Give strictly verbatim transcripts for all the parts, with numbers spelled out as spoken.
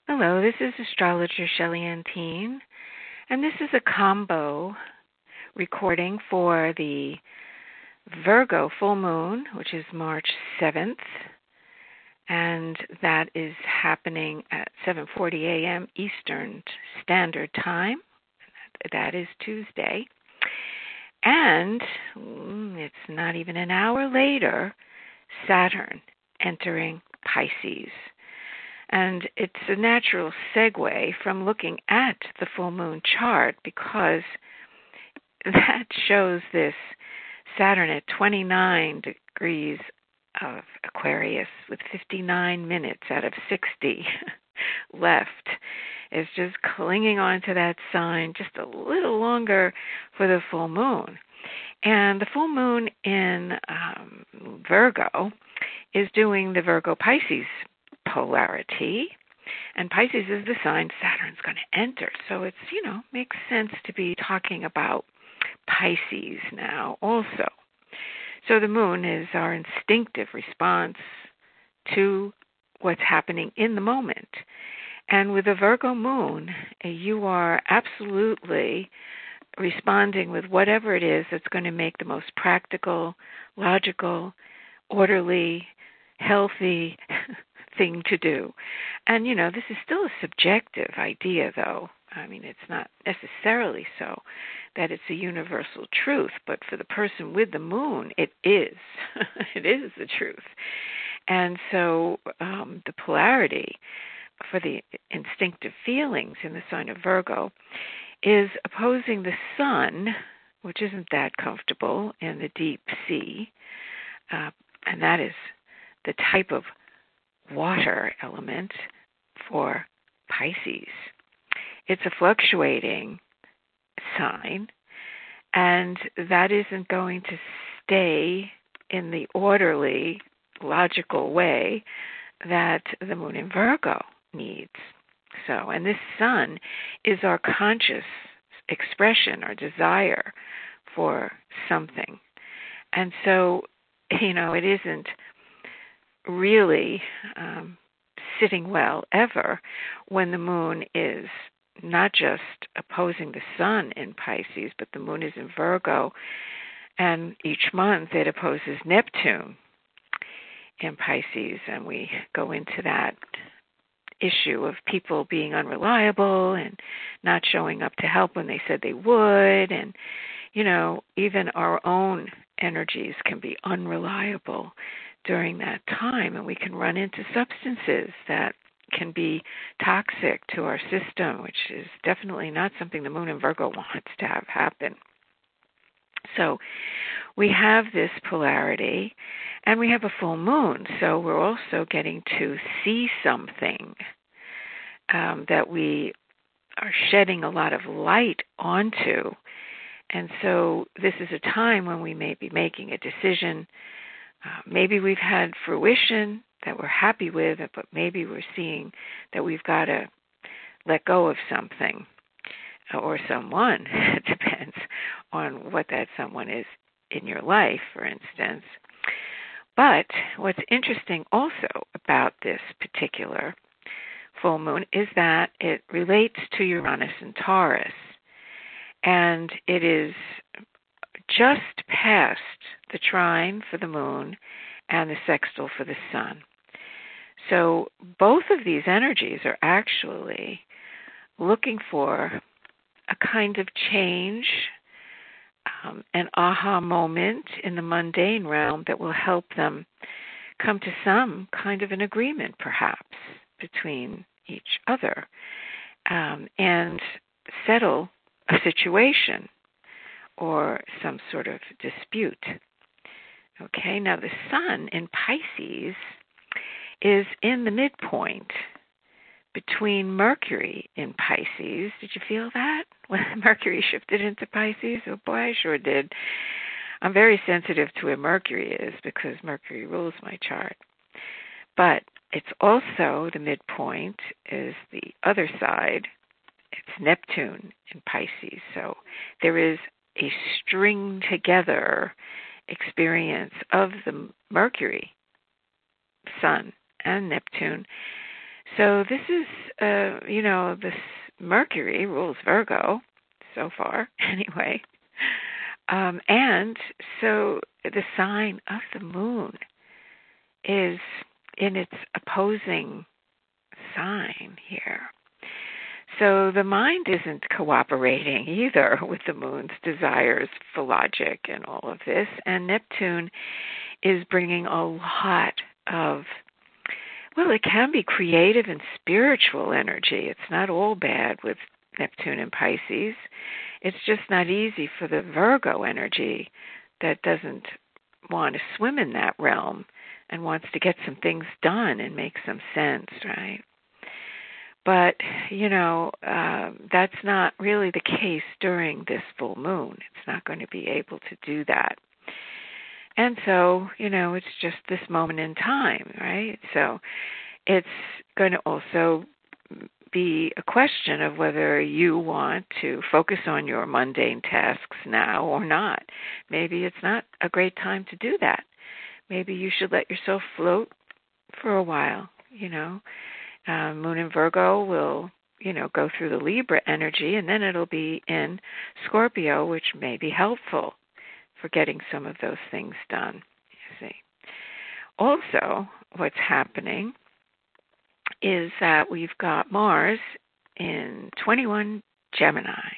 Hello, this is astrologer Shelly Antine, and this is a combo recording for the Virgo full moon, which is March seventh, and that is happening at seven forty a.m. Eastern Standard Time. That is Tuesday. And it's not even an hour later, Saturn entering Pisces. And it's a natural segue from looking at the full moon chart because that shows this Saturn at twenty-nine degrees of Aquarius with fifty-nine minutes out of sixty left is just clinging on to that sign just a little longer for the full moon. And the full moon in um, Virgo is doing the Virgo-Pisces polarity, and Pisces is the sign Saturn's going to enter. So it's, you know, makes sense to be talking about Pisces now also. So the moon is our instinctive response to what's happening in the moment. And with a Virgo moon, you are absolutely responding with whatever it is that's going to make the most practical, logical, orderly, healthy thing to do. And, you know, this is still a subjective idea, though. I mean, it's not necessarily so that it's a universal truth, but for the person with the moon, it is. It is the truth. And so um, the polarity for the instinctive feelings in the sign of Virgo is opposing the sun, which isn't that comfortable in the deep sea, uh, and that is the type of water element for Pisces. It's a fluctuating sign, and that isn't going to stay in the orderly, logical way that the moon in Virgo needs. So, and this sun is our conscious expression, our desire for something. And so, you know, it isn't really um, sitting well ever when the moon is not just opposing the sun in Pisces, but the moon is in Virgo, and each month it opposes Neptune in Pisces, and we go into that issue of people being unreliable and not showing up to help when they said they would, and, you know, even our own energies can be unreliable during that time, and we can run into substances that can be toxic to our system, which is definitely not something the moon in Virgo wants to have happen. So we have this polarity, and we have a full moon, so we're also getting to see something um, that we are shedding a lot of light onto. And so this is a time when we may be making a decision. Uh, maybe we've had fruition that we're happy with, but maybe we're seeing that we've got to let go of something or someone. It depends on what that someone is in your life, for instance. But what's interesting also about this particular full moon is that it relates to Uranus and Taurus, and it is just past the trine for the moon and the sextile for the sun. So both of these energies are actually looking for a kind of change, um, an aha moment in the mundane realm that will help them come to some kind of an agreement, perhaps, between each other um, and settle a situation or some sort of dispute. Okay, now the sun in Pisces is in the midpoint between Mercury in Pisces. Did you feel that when Mercury shifted into Pisces? Oh boy, I sure did. I'm very sensitive to where Mercury is because Mercury rules my chart. But it's also the midpoint is the other side. It's Neptune in Pisces. So there is a string together experience of the Mercury, Sun, and Neptune So this is, uh, you know, this Mercury rules Virgo so far, anyway. Um, and so the sign of the moon is in its opposing sign here. So the mind isn't cooperating either with the moon's desires for logic and all of this. And Neptune is bringing a lot of, well, it can be creative and spiritual energy. It's not all bad with Neptune and Pisces. It's just not easy for the Virgo energy that doesn't want to swim in that realm and wants to get some things done and make some sense, right? But, you know, uh, that's not really the case during this full moon. It's not going to be able to do that. And so, you know, it's just this moment in time, right? So it's going to also be a question of whether you want to focus on your mundane tasks now or not. Maybe it's not a great time to do that. Maybe you should let yourself float for a while, you know. Uh, Moon in Virgo will, you know, go through the Libra energy, and then it'll be in Scorpio, which may be helpful for getting some of those things done, you see. Also, what's happening is that we've got Mars in twenty-one Gemini.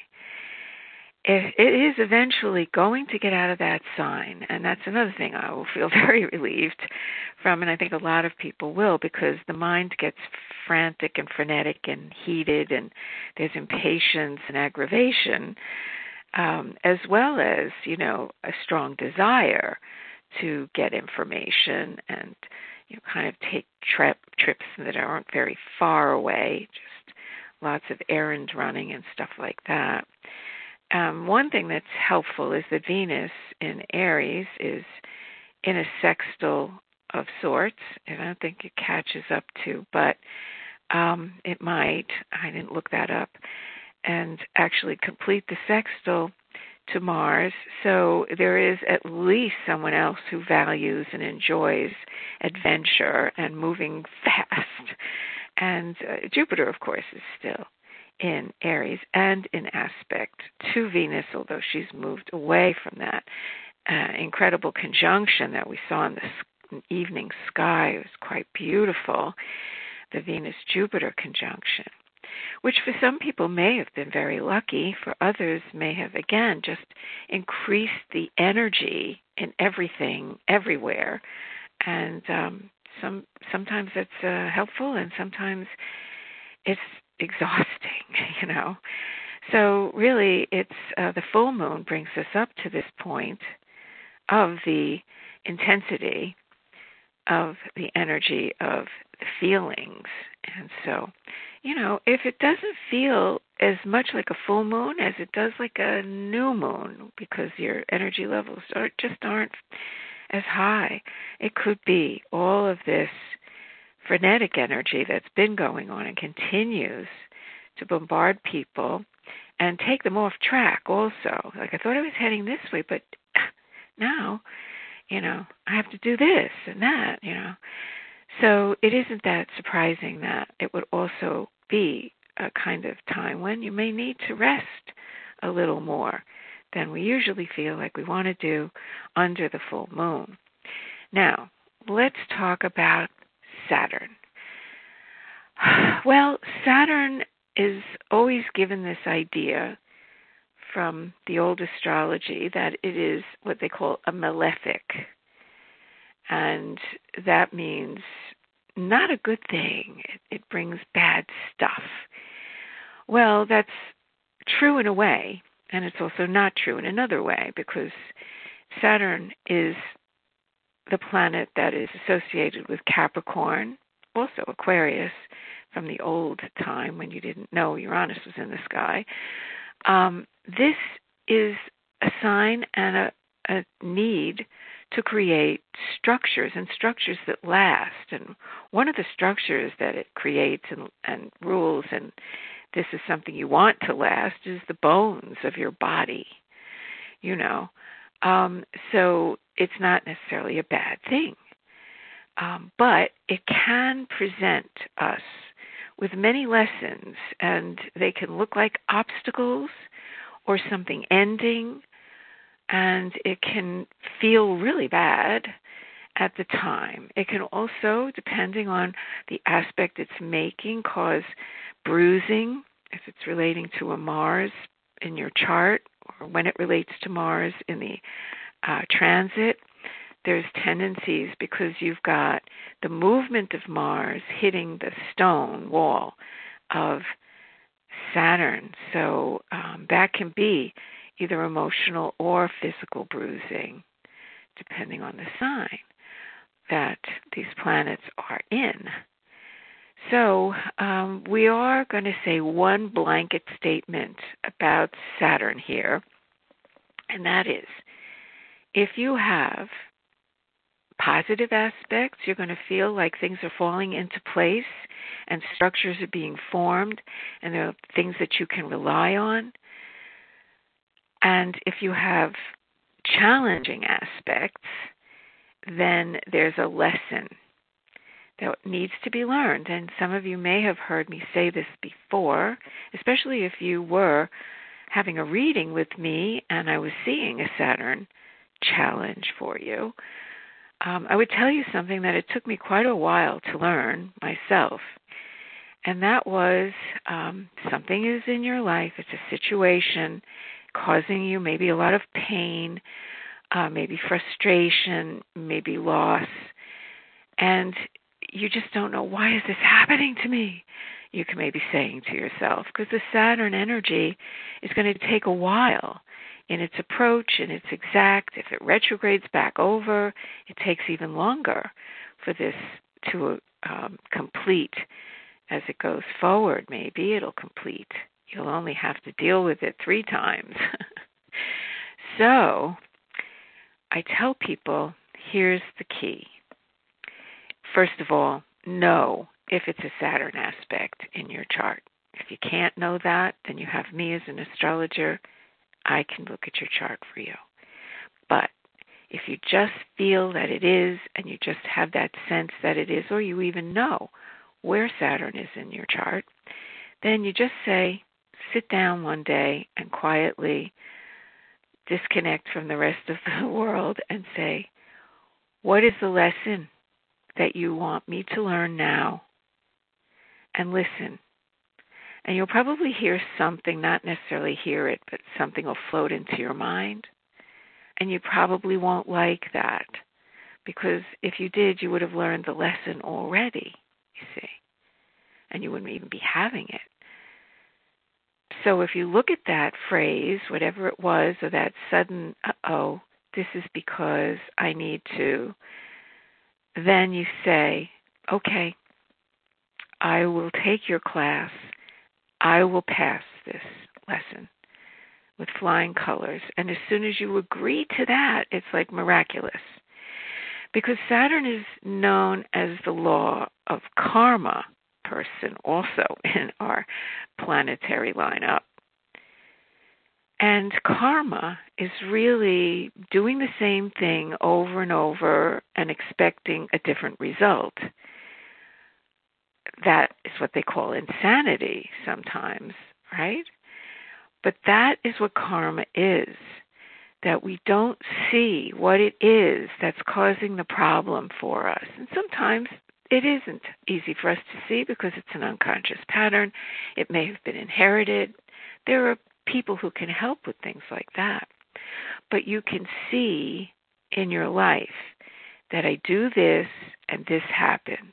It, it is eventually going to get out of that sign, and that's another thing I will feel very relieved from, and I think a lot of people will, because the mind gets frantic and frenetic and heated, and there's impatience and aggravation, um, as well as, you know, a strong desire to get information and, you know, kind of take trip, trips that aren't very far away, just lots of errand running and stuff like that. Um, one thing that's helpful is that Venus in Aries is in a sextile of sorts, and I don't think it catches up to, but um, it might. I didn't look that up. And actually complete the sextile to Mars. So there is at least someone else who values and enjoys adventure and moving fast. And uh, Jupiter, of course, is still in Aries and in aspect to Venus, although she's moved away from that uh, incredible conjunction that we saw in the evening sky. It was quite beautiful, the Venus-Jupiter conjunction, which for some people may have been very lucky. For others may have, again, just increased the energy in everything, everywhere. And um, some sometimes it's uh, helpful, and sometimes it's exhausting, you know. So really, it's uh, the full moon brings us up to this point of the intensity of the energy of the feelings. And so, you know, if it doesn't feel as much like a full moon as it does like a new moon, because your energy levels are, just aren't as high, it could be all of this frenetic energy that's been going on and continues to bombard people and take them off track also. Like, I thought I was heading this way, but now, you know, I have to do this and that, you know. So it isn't that surprising that it would also be a kind of time when you may need to rest a little more than we usually feel like we want to do under the full moon. Now, let's talk about Saturn. Well, Saturn is always given this idea from the old astrology that it is what they call a malefic. And that means not a good thing. It, it brings bad stuff. Well, that's true in a way, and it's also not true in another way, because Saturn is the planet that is associated with Capricorn, also Aquarius, from the old time when you didn't know Uranus was in the sky. Um, this is a sign and a, a need to create structures, and structures that last. And one of the structures that it creates and, and rules, and this is something you want to last, is the bones of your body, you know. Um, so it's not necessarily a bad thing. Um, but it can present us with many lessons, and they can look like obstacles or something ending, and it can feel really bad at the time. It can also, depending on the aspect it's making, cause bruising if it's relating to a Mars in your chart, or when it relates to Mars in the uh, transit. There's tendencies because you've got the movement of Mars hitting the stone wall of Saturn. So um, that can be either emotional or physical bruising, depending on the sign that these planets are in. So um, we are going to say one blanket statement about Saturn here, and that is, if you have positive aspects, you're going to feel like things are falling into place and structures are being formed, and there are things that you can rely on. And if you have challenging aspects, then there's a lesson that needs to be learned. And some of you may have heard me say this before, especially if you were having a reading with me and I was seeing a Saturn challenge for you. Um, I would tell you something that it took me quite a while to learn myself. And that was um, something is in your life, it's a situation causing you maybe a lot of pain, uh, maybe frustration, maybe loss, and you just don't know, why is this happening to me? You can maybe saying to yourself, because the Saturn energy is going to take a while in its approach, in its exact. If it retrogrades back over, it takes even longer for this to um, complete. As it goes forward, maybe it'll complete. You'll only have to deal with it three times. So I tell people, here's the key. First of all, know if it's a Saturn aspect in your chart. If you can't know that, then you have me as an astrologer. I can look at your chart for you. But if you just feel that it is, and you just have that sense that it is, or you even know where Saturn is in your chart, then you just say, sit down one day and quietly disconnect from the rest of the world and say, what is the lesson that you want me to learn now? And listen. And you'll probably hear something, not necessarily hear it, but something will float into your mind. And you probably won't like that, because if you did, you would have learned the lesson already, you see. And you wouldn't even be having it. So if you look at that phrase, whatever it was, or that sudden, uh-oh, this is because I need to, then you say, okay, I will take your class. I will pass this lesson with flying colors. And as soon as you agree to that, it's like miraculous. Because Saturn is known as the law of karma person also in our planetary lineup. And karma is really doing the same thing over and over and expecting a different result. That is what they call insanity sometimes, right? But that is what karma is, that we don't see what it is that's causing the problem for us. And sometimes it isn't easy for us to see because it's an unconscious pattern. It may have been inherited. There are people who can help with things like that. But you can see in your life that I do this and this happens.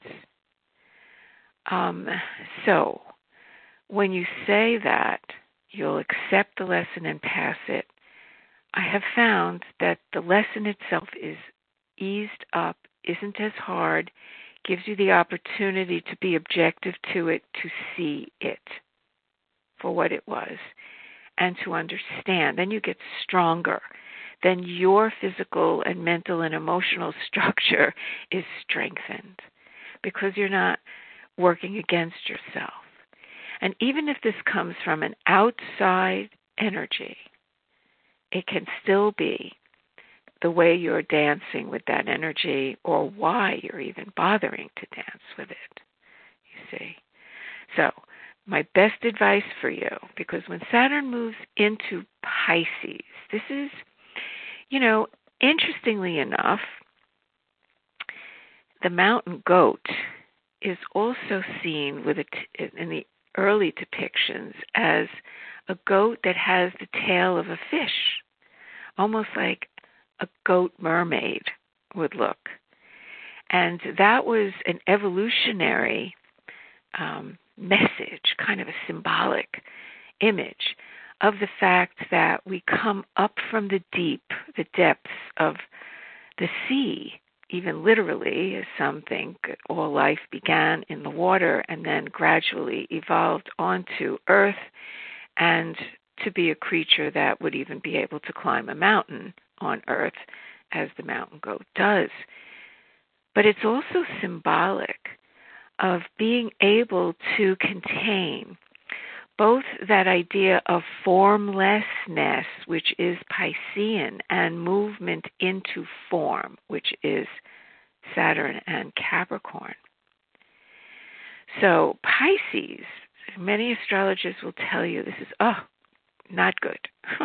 Um, so when you say that, you'll accept the lesson and pass it. I have found that the lesson itself is eased up, isn't as hard, gives you the opportunity to be objective to it, to see it for what it was, and to understand. Then you get stronger. Then your physical and mental and emotional structure is strengthened because you're not working against yourself. And even if this comes from an outside energy, it can still be the way you're dancing with that energy or why you're even bothering to dance with it, you see. So my best advice for you, because when Saturn moves into Pisces, this is, you know, interestingly enough, the mountain goat is also seen with a t- in the early depictions as a goat that has the tail of a fish, almost like a goat mermaid would look. And that was an evolutionary um, message, kind of a symbolic image of the fact that we come up from the deep, the depths of the sea, even literally, as some think, all life began in the water and then gradually evolved onto earth, and to be a creature that would even be able to climb a mountain on earth, as the mountain goat does. But it's also symbolic of being able to contain both that idea of formlessness, which is Piscean, and movement into form, which is Saturn and Capricorn. So Pisces, many astrologers will tell you this is, oh, not good.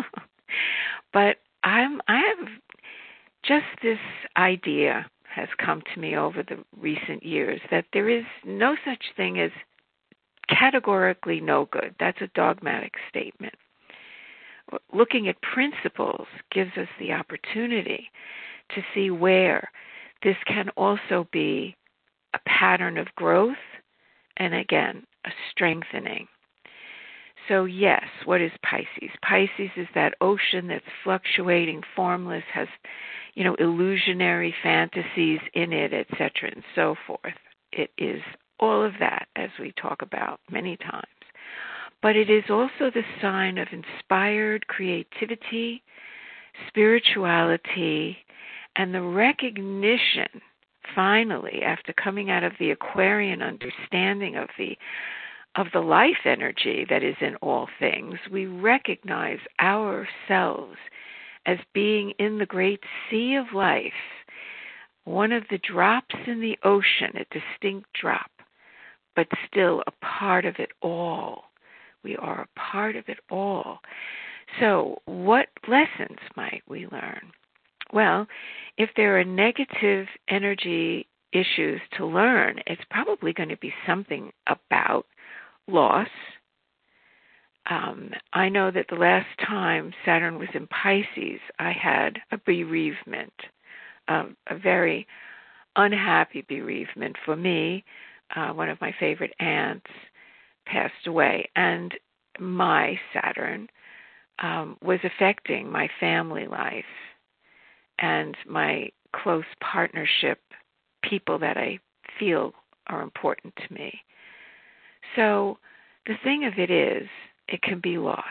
But I'm, I have just this idea has come to me over the recent years that there is no such thing as categorically no good. That's a dogmatic statement. Looking at principles gives us the opportunity to see where this can also be a pattern of growth and, again, a strengthening. So yes, what is Pisces? Pisces is that ocean that's fluctuating, formless, has, you know, illusionary fantasies in it, et cetera, and so forth. It is all of that, as we talk about many times. But it is also the sign of inspired creativity, spirituality, and the recognition, finally, after coming out of the Aquarian understanding of the of the life energy that is in all things, we recognize ourselves as being in the great sea of life, one of the drops in the ocean, a distinct drop, but still a part of it all. We are a part of it all. So what lessons might we learn? Well, if there are negative energy issues to learn, it's probably going to be something about loss. Um, I know that the last time Saturn was in Pisces, I had a bereavement, um, a very unhappy bereavement for me. Uh, one of my favorite aunts passed away, and my Saturn um, was affecting my family life and my close partnership, people that I feel are important to me. So the thing of it is, it can be loss.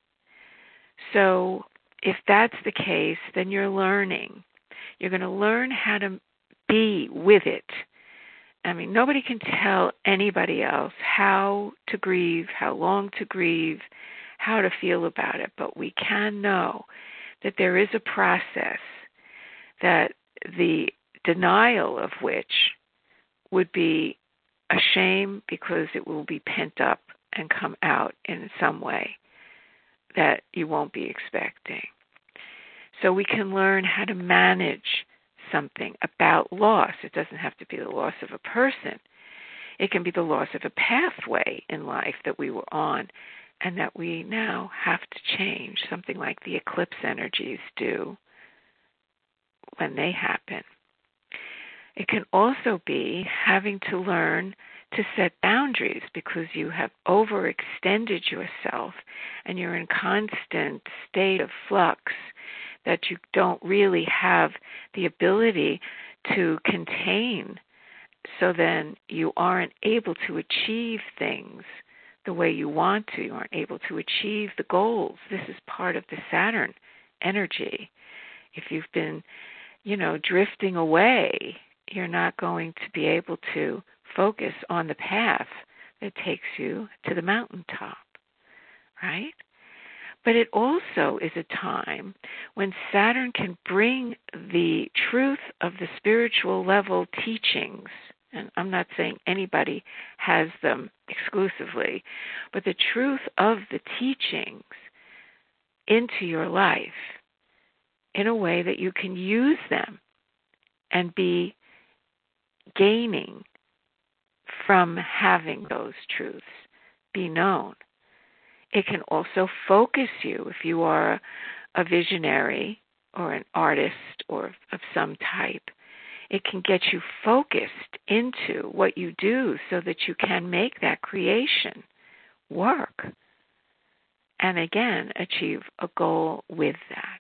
So if that's the case, then you're learning. You're going to learn how to be with it. I mean, nobody can tell anybody else how to grieve, how long to grieve, how to feel about it, but we can know that there is a process that the denial of which would be a shame, because it will be pent up and come out in some way that you won't be expecting. So we can learn how to manage something about loss. It doesn't have to be the loss of a person. It can be the loss of a pathway in life that we were on and that we now have to change, something like the eclipse energies do when they happen. It can also be having to learn to set boundaries because you have overextended yourself and you're in constant state of flux that you don't really have the ability to contain. So then you aren't able to achieve things the way you want to. You aren't able to achieve the goals. This is part of the Saturn energy. If you've been, you know, drifting away, you're not going to be able to focus on the path that takes you to the mountaintop, right? But it also is a time when Saturn can bring the truth of the spiritual level teachings, and I'm not saying anybody has them exclusively, but the truth of the teachings into your life in a way that you can use them and be gaining from having those truths be known. It can also focus you if you are a visionary or an artist or of some type. It can get you focused into what you do so that you can make that creation work and again achieve a goal with that.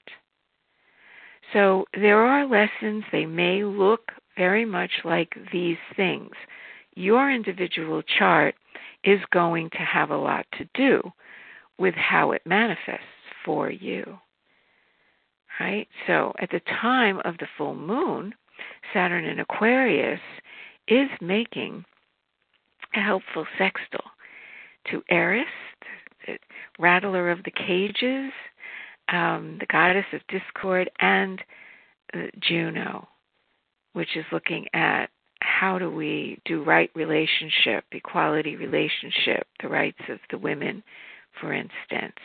So there are lessons. They may look very much like these things. Your individual chart is going to have a lot to do with how it manifests for you. Right? So at the time of the full moon, Saturn in Aquarius is making a helpful sextile to Eris, the rattler of the cages, um, the goddess of discord, and uh, Juno, which is looking at how do we do right relationship, equality relationship, the rights of the women, for instance.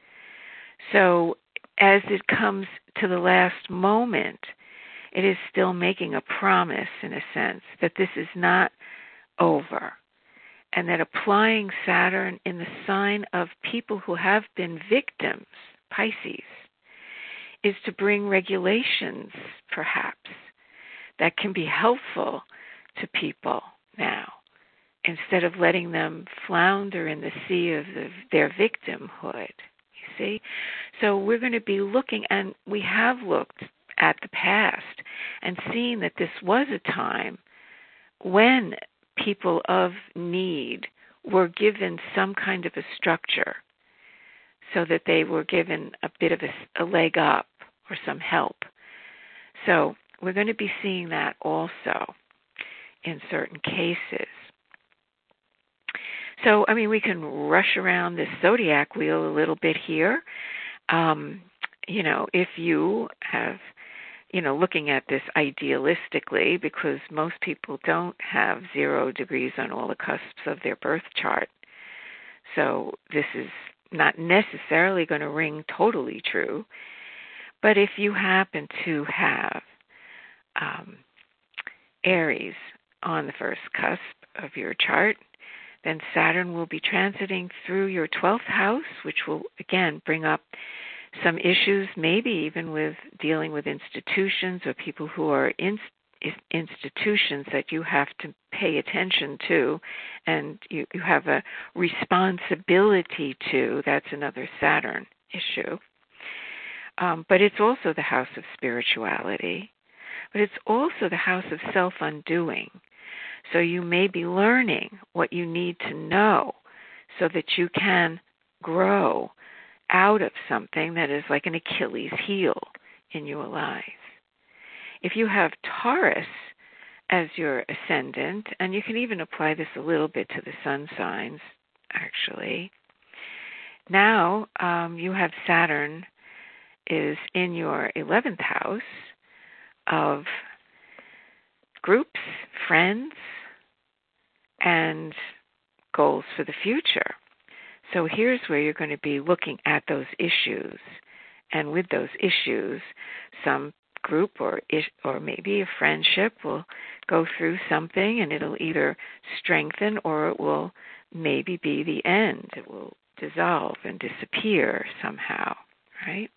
So as it comes to the last moment, it is still making a promise, in a sense, that this is not over, and that applying Saturn in the sign of people who have been victims, Pisces, is to bring regulations, perhaps, that can be helpful to people now, instead of letting them flounder in the sea of the, their victimhood. You see? So we're going to be looking, and we have looked at the past and seen that this was a time when people of need were given some kind of a structure so that they were given a bit of a, a leg up or some help. So we're going to be seeing that also in certain cases. So, I mean, we can rush around this zodiac wheel a little bit here. Um, you know, if you have, you know, looking at this idealistically, because most people don't have zero degrees on all the cusps of their birth chart. So this is not necessarily going to ring totally true. But if you happen to have um, Aries on the first cusp of your chart, then Saturn will be transiting through your twelfth house, which will, again, bring up some issues, maybe even with dealing with institutions or people who are in institutions that you have to pay attention to and you, you have a responsibility to. That's another Saturn issue. Um, but it's also the house of spirituality. But it's also the house of self-undoing. So you may be learning what you need to know so that you can grow out of something that is like an Achilles heel in your life. If you have Taurus as your ascendant, and you can even apply this a little bit to the sun signs, actually, now um, you have Saturn is in your eleventh house of groups, friends, and goals for the future. So here's where you're going to be looking at those issues. And with those issues, some group or or maybe a friendship will go through something, and it'll either strengthen or it will maybe be the end. It will dissolve and disappear somehow, right?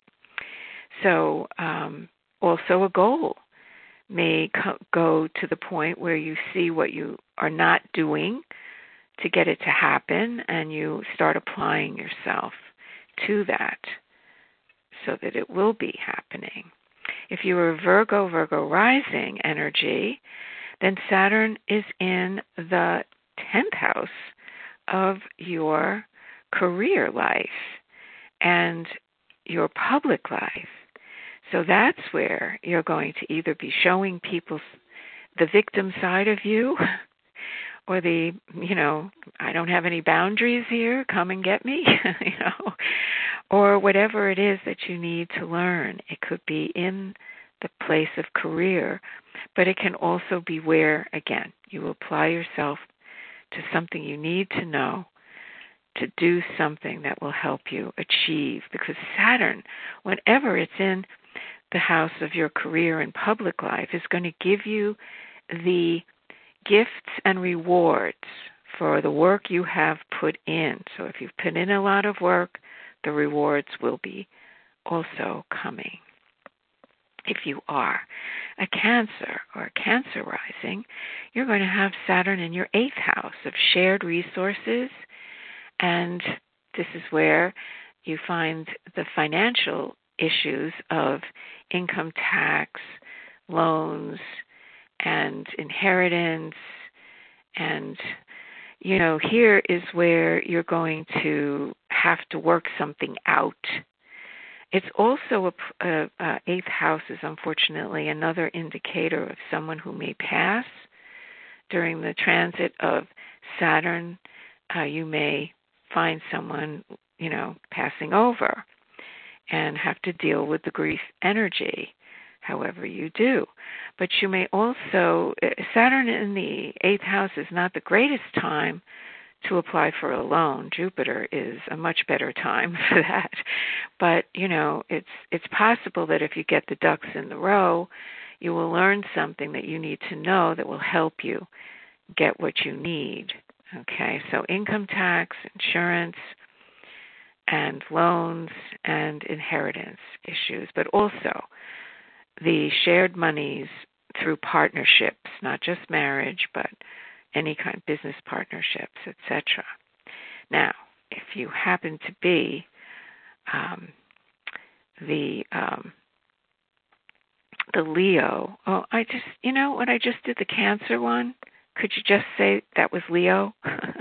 So um, also a goal may co- go to the point where you see what you are not doing to get it to happen, and you start applying yourself to that so that it will be happening. If you are Virgo, Virgo rising energy, then Saturn is in the tenth house of your career life and your public life. So that's where you're going to either be showing people the victim side of you or the, you know, I don't have any boundaries here, come and get me, you know, or whatever it is that you need to learn. It could be in the place of career, but it can also be where, again, you apply yourself to something you need to know, to do something that will help you achieve. Because Saturn, whenever it's in the house of your career and public life, is going to give you the gifts and rewards for the work you have put in. So if you've put in a lot of work, the rewards will be also coming. If you are a Cancer or a Cancer rising, you're going to have Saturn in your eighth house of shared resources, and this is where you find the financial issues of income tax, loans, and inheritance. And, you know, here is where you're going to have to work something out. It's also, a, a, a eighth house is unfortunately another indicator of someone who may pass. During the transit of Saturn, uh, you may find someone, you know, passing over and have to deal with the grief energy, however you do. But you may also, Saturn in the eighth house is not the greatest time to apply for a loan. Jupiter is a much better time for that. But, you know, it's it's possible that if you get the ducks in the row, you will learn something that you need to know that will help you get what you need. Okay, so income tax, insurance, and loans and inheritance issues, but also the shared monies through partnerships, not just marriage, but any kind of business partnerships, et cetera. Now, if you happen to be um, the um, the Leo, oh, I just, you know what, I just did the Cancer one. Could you just say that was Leo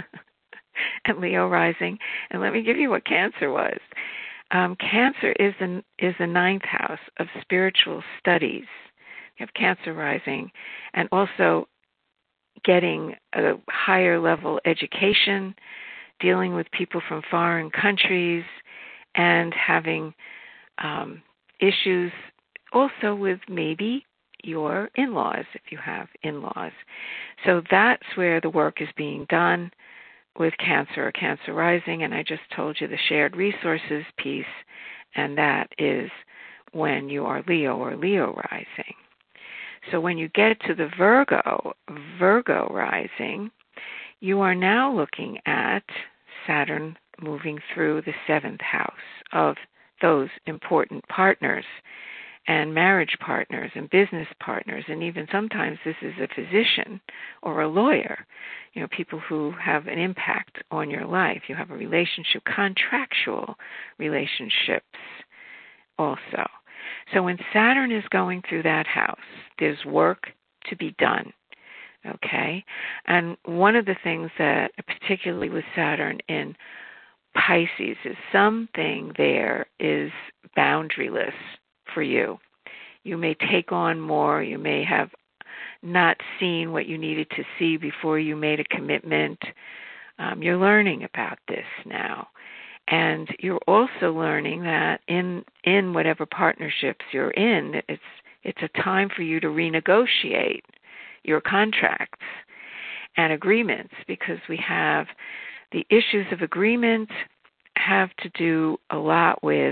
and Leo rising? And let me give you what Cancer was. Um, Cancer is the, is the ninth house of spiritual studies. You have Cancer rising, and also getting a higher level education, dealing with people from foreign countries, and having um, issues also with maybe your in-laws, if you have in-laws. So that's where the work is being done with Cancer or Cancer rising, and I just told you the shared resources piece, and that is when you are Leo or Leo rising. So when you get to the Virgo, Virgo rising, you are now looking at Saturn moving through the seventh house of those important partners and marriage partners and business partners, and even sometimes this is a physician or a lawyer, you know, people who have an impact on your life. You have a relationship, contractual relationships also. So when Saturn is going through that house, there's work to be done, okay? And one of the things that, particularly with Saturn in Pisces, is something there is boundaryless for you. You may take on more. You may have not seen what you needed to see before you made a commitment. Um, you're learning about this now. And you're also learning that in in whatever partnerships you're in, it's it's a time for you to renegotiate your contracts and agreements, because we have the issues of agreement have to do a lot with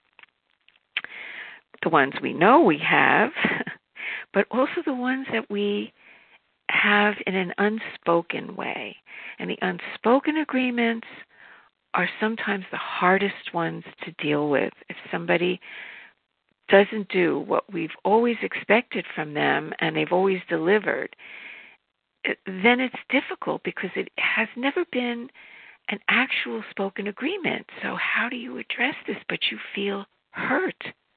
the ones we know we have, but also the ones that we have in an unspoken way. And the unspoken agreements are sometimes the hardest ones to deal with. If somebody doesn't do what we've always expected from them and they've always delivered, then it's difficult because it has never been an actual spoken agreement. So how do you address this? But you feel hurt.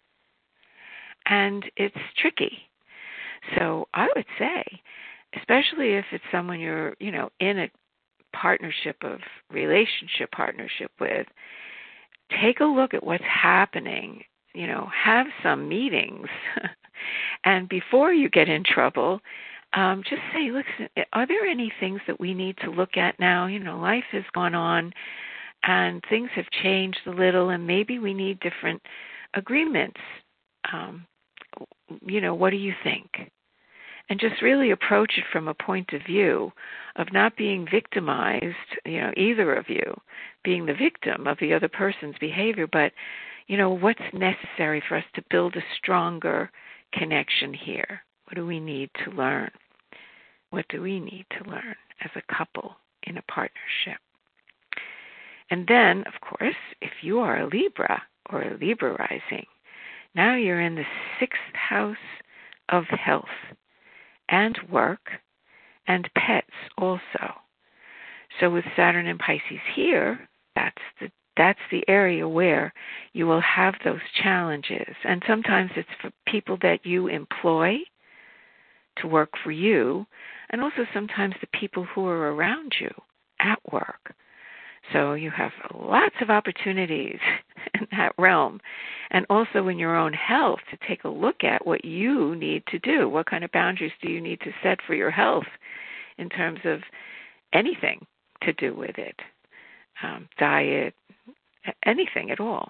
And it's tricky. So I would say, especially if it's someone you're, you know, in a partnership of relationship partnership with, take a look at what's happening. You know, have some meetings. And before you get in trouble, um, just say, listen, are there any things that we need to look at now? You know, life has gone on and things have changed a little, and maybe we need different agreements. Um, you know, what do you think? and just really approach it from a point of view of not being victimized, you know, either of you being the victim of the other person's behavior, but, you know, what's necessary for us to build a stronger connection here? What do we need to learn? What do we need to learn as a couple in a partnership? And then, of course, if you are a Libra or a Libra rising, now you're in the sixth house of health and work and pets also. So with Saturn and Pisces here, that's the that's the area where you will have those challenges. And sometimes it's for people that you employ to work for you, and also sometimes the people who are around you at work. So you have lots of opportunities in that realm. And also in your own health to take a look at what you need to do. What kind of boundaries do you need to set for your health in terms of anything to do with it? Um, diet, anything at all.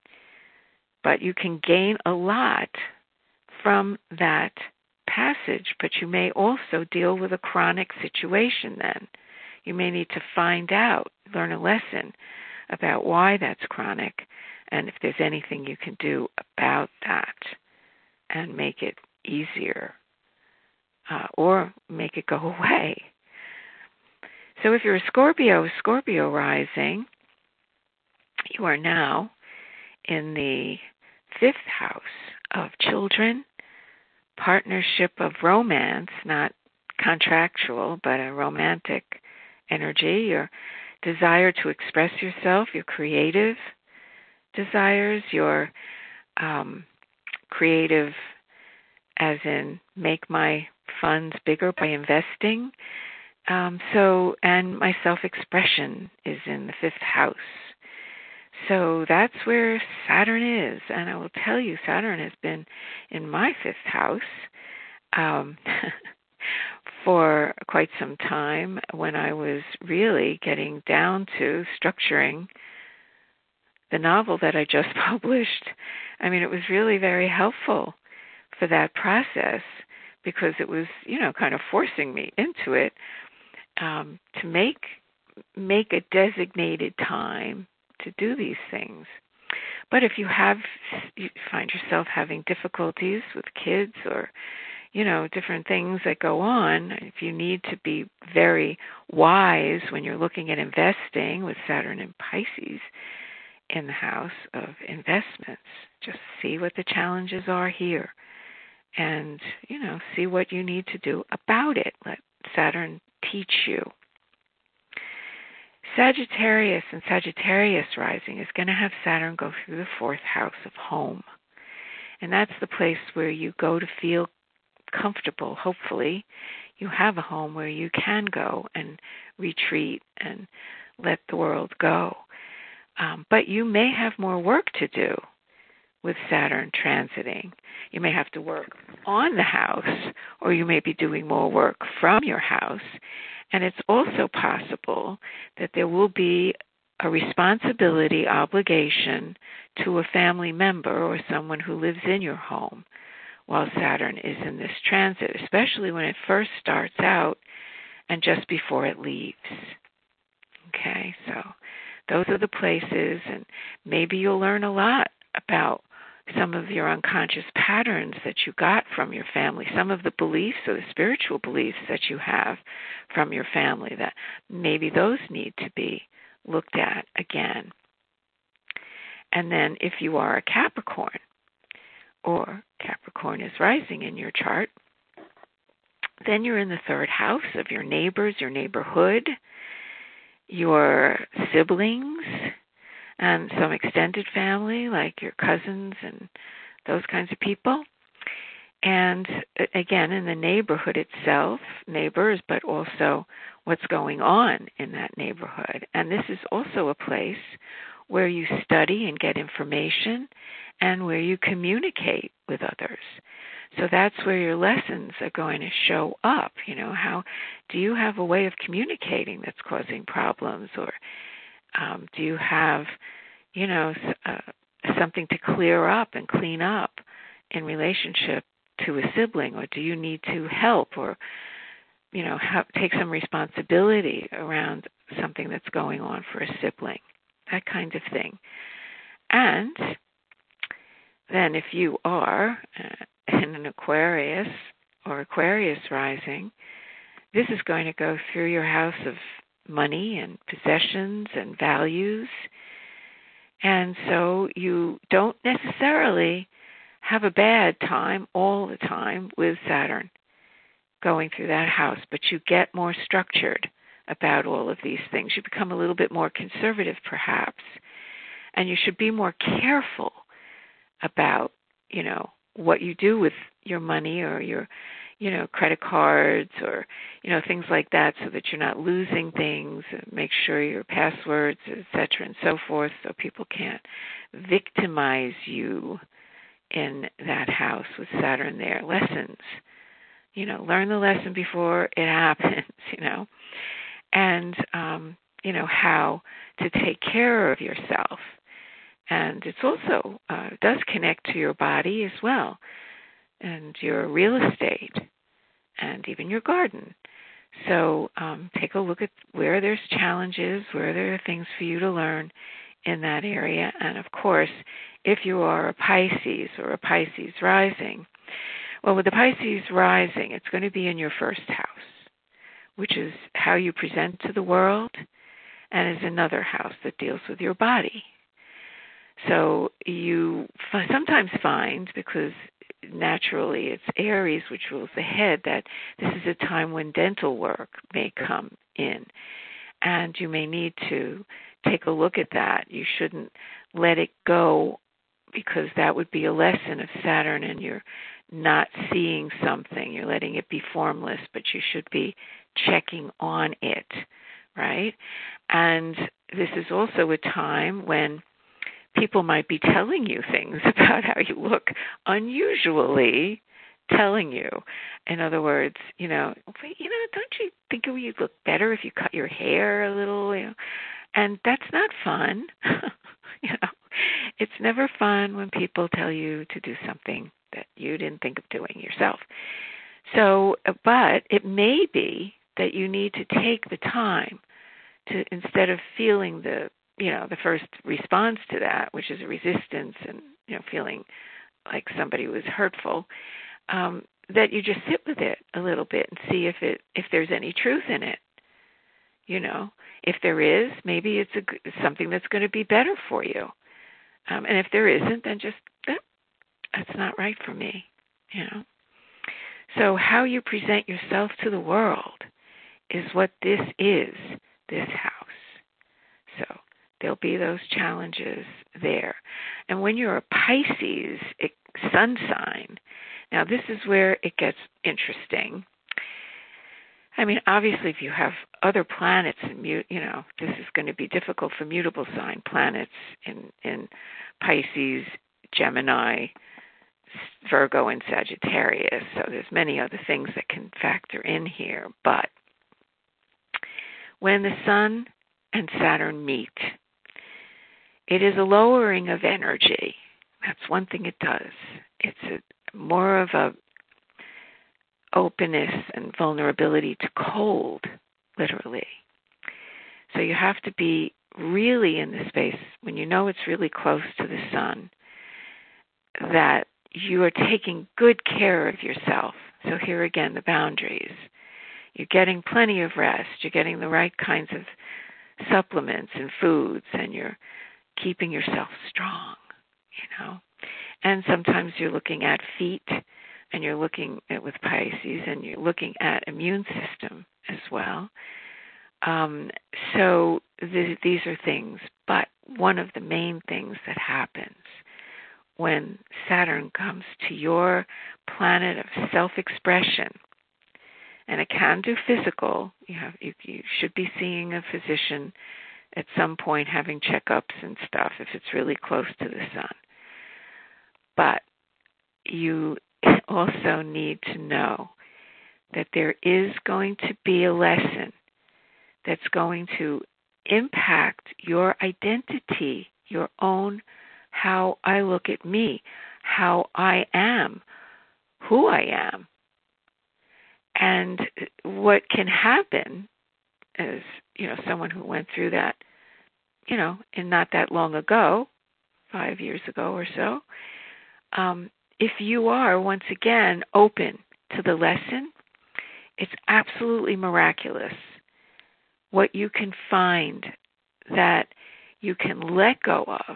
But you can gain a lot from that passage, but you may also deal with a chronic situation then. You may need to find out, learn a lesson about why that's chronic, and if there's anything you can do about that and make it easier uh, or make it go away. So if you're a Scorpio, Scorpio rising, you are now in the fifth house of children, partnership of romance, not contractual, but a romantic energy, your desire to express yourself, your creative desires, your um, creative as in make my funds bigger by investing. Um, so, and my self-expression is in the fifth house. So that's where Saturn is. And I will tell you, Saturn has been in my fifth house um, for quite some time when I was really getting down to structuring the novel that I just published. I mean, it was really very helpful for that process because it was, you know, kind of forcing me into it um, to make make a designated time to do these things. But if you have, you find yourself having difficulties with kids or, you know, different things that go on, if you need to be very wise when you're looking at investing with Saturn and Pisces in the house of investments, just see what the challenges are here and, you know, see what you need to do about it. Let Saturn teach you. Sagittarius and Sagittarius rising is going to have Saturn go through the fourth house of home. And that's the place where you go to feel comfortable. Hopefully, you have a home where you can go and retreat and let the world go. Um, but you may have more work to do with Saturn transiting. You may have to work on the house, or you may be doing more work from your house. And it's also possible that there will be a responsibility, obligation to a family member or someone who lives in your home while Saturn is in this transit, especially when it first starts out and just before it leaves. Okay, so those are the places, and maybe you'll learn a lot about some of your unconscious patterns that you got from your family, some of the beliefs or the spiritual beliefs that you have from your family, that maybe those need to be looked at again. And then if you are a Capricorn, or Capricorn is rising in your chart, then you're in the third house of your neighbors, your neighborhood, your siblings, and some extended family like your cousins and those kinds of people. And again, in the neighborhood itself, neighbors, but also what's going on in that neighborhood. And this is also a place where you study and get information and where you communicate with others. So that's where your lessons are going to show up. You know, how do you have a way of communicating that's causing problems, or um, do you have, you know, uh, something to clear up and clean up in relationship to a sibling, or do you need to help, or you know, have, take some responsibility around something that's going on for a sibling, that kind of thing. And then if you are uh, in an Aquarius or Aquarius rising, this is going to go through your house of money and possessions and values. And so you don't necessarily have a bad time all the time with Saturn going through that house, but you get more structured about all of these things. You become a little bit more conservative, perhaps, and you should be more careful about, you know, what you do with your money or your, you know, credit cards or, you know, things like that, so that you're not losing things. Make sure your passwords, et cetera, and so forth, so people can't victimize you in that house with Saturn there. Lessons, you know, learn the lesson before it happens, you know, and, um, you know, how to take care of yourself. And it's also uh, does connect to your body as well, and your real estate, and even your garden. So um, take a look at where there's challenges, where there are things for you to learn in that area. And of course, if you are a Pisces or a Pisces rising, well, with the Pisces rising, it's going to be in your first house, which is how you present to the world, and is another house that deals with your body. So you f- sometimes find, because naturally it's Aries which rules the head, that this is a time when dental work may come in, and you may need to take a look at that. You shouldn't let it go, because that would be a lesson of Saturn, and you're not seeing something. You're letting it be formless, but you should be checking on it, right? And this is also a time when people might be telling you things about how you look, unusually telling you. In other words, you know, you know, don't you think you'd look better if you cut your hair a little? You know? And that's not fun. You know, it's never fun when people tell you to do something that you didn't think of doing yourself. So, but it may be that you need to take the time to, instead of feeling the you know, the first response to that, which is a resistance and, you know, feeling like somebody was hurtful, um, that you just sit with it a little bit and see if it if there's any truth in it. You know, if there is, maybe it's a, something that's going to be better for you. Um, and if there isn't, then just, eh, that's not right for me, you know. So how you present yourself to the world is what this is, this house. So there'll be those challenges there. And when you're a Pisces sun sign, now this is where it gets interesting. I mean, obviously, if you have other planets, you know, this is going to be difficult for mutable sign planets in, in Pisces, Gemini, Virgo, and Sagittarius. So there's many other things that can factor in here. But when the Sun and Saturn meet, it is a lowering of energy. That's one thing it does. It's a, more of a openness and vulnerability to cold, literally. So you have to be really in the space when you know it's really close to the sun, that you are taking good care of yourself. So here again, the boundaries. You're getting plenty of rest. You're getting the right kinds of supplements and foods, and you're keeping yourself strong, you know. And sometimes you're looking at feet, and you're looking at, with Pisces, and you're looking at immune system as well. Um, so th- these are things, but one of the main things that happens when Saturn comes to your planet of self-expression, and it can do physical, you have you, you should be seeing a physician at some point, having checkups and stuff if it's really close to the sun. But you also need to know that there is going to be a lesson that's going to impact your identity, your own, how I look at me, how I am, who I am. And what can happen as, you know, someone who went through that, you know, and not that long ago, five years ago or so, um, if you are, once again, open to the lesson, it's absolutely miraculous what you can find that you can let go of,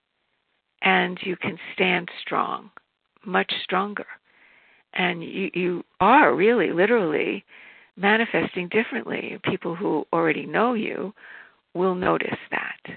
and you can stand strong, much stronger. And you, you are really, literally manifesting differently. People who already know you will notice that.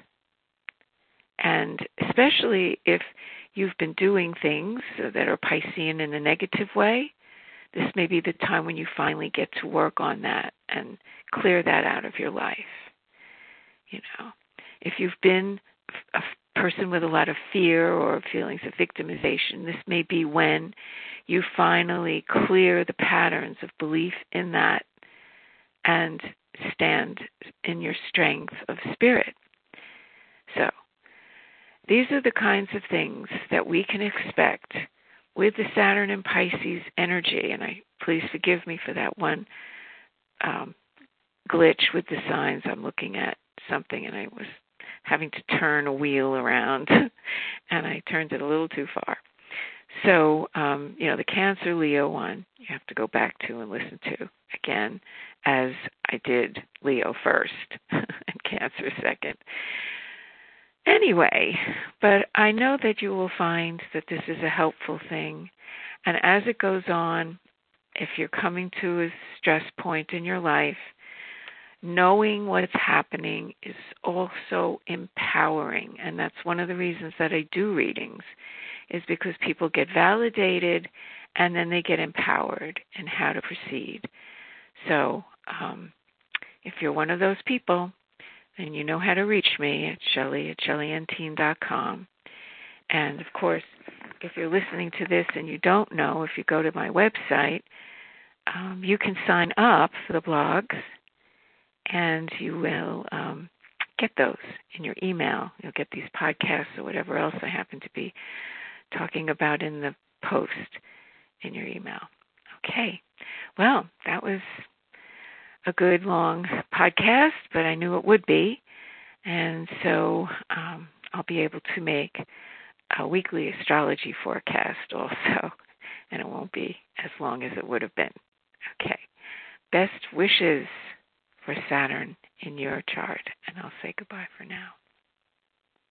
And especially if you've been doing things that are Piscean in a negative way, this may be the time when you finally get to work on that and clear that out of your life. You know, if you've been a person with a lot of fear or feelings of victimization, this may be when you finally clear the patterns of belief in that and stand in your strength of spirit. So, these are the kinds of things that we can expect with the Saturn and Pisces energy. And I please forgive me for that one um, glitch with the signs. I'm looking at something and I was having to turn a wheel around and I turned it a little too far. So, um, you know, the Cancer Leo one, you have to go back to and listen to again, as I did Leo first and Cancer second. Anyway, but I know that you will find that this is a helpful thing. And as it goes on, if you're coming to a stress point in your life, knowing what's happening is also empowering. And that's one of the reasons that I do readings, is because people get validated and then they get empowered in how to proceed. So um, if you're one of those people, and you know how to reach me at Shelley at Shelley Antine dot com. And, of course, if you're listening to this and you don't know, if you go to my website, um, you can sign up for the blogs, and you will um, get those in your email. You'll get these podcasts or whatever else I happen to be talking about in the post in your email. Okay. Well, that was a good long podcast, but I knew it would be. And so um, I'll be able to make a weekly astrology forecast also, and it won't be as long as it would have been. Okay. Best wishes for Saturn in your chart, and I'll say goodbye for now.